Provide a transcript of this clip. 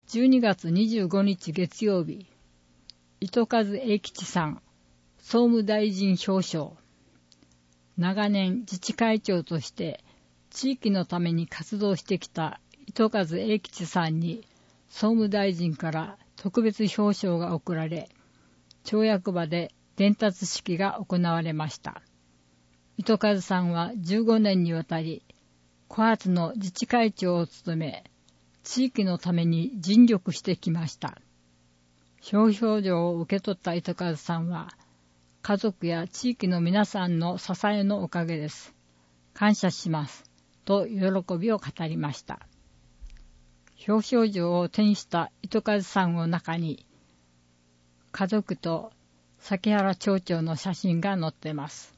12月25日月曜日、糸数英吉さん、総務大臣表彰。長年自治会長として地域のために活動してきた糸数英吉さんに総務大臣から特別表彰が贈られ、町役場で伝達式が行われました。糸数さんは15年にわたり、小発の自治会長を務め、地域のために尽力してきました。表彰状を受け取った糸数さんは、家族や地域の皆さんの支えのおかげです。感謝します。と喜びを語りました。表彰状を手にした糸数さんの中に、家族と崎原町長の写真が載っています。